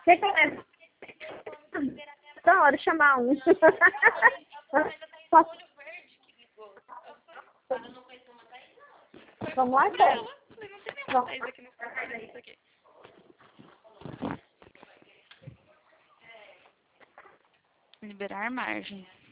Que é? Então, hora de chamar um. Posso... Vamos lá, Tess? Não tem aqui no quarto, isso aqui. Liberar margens.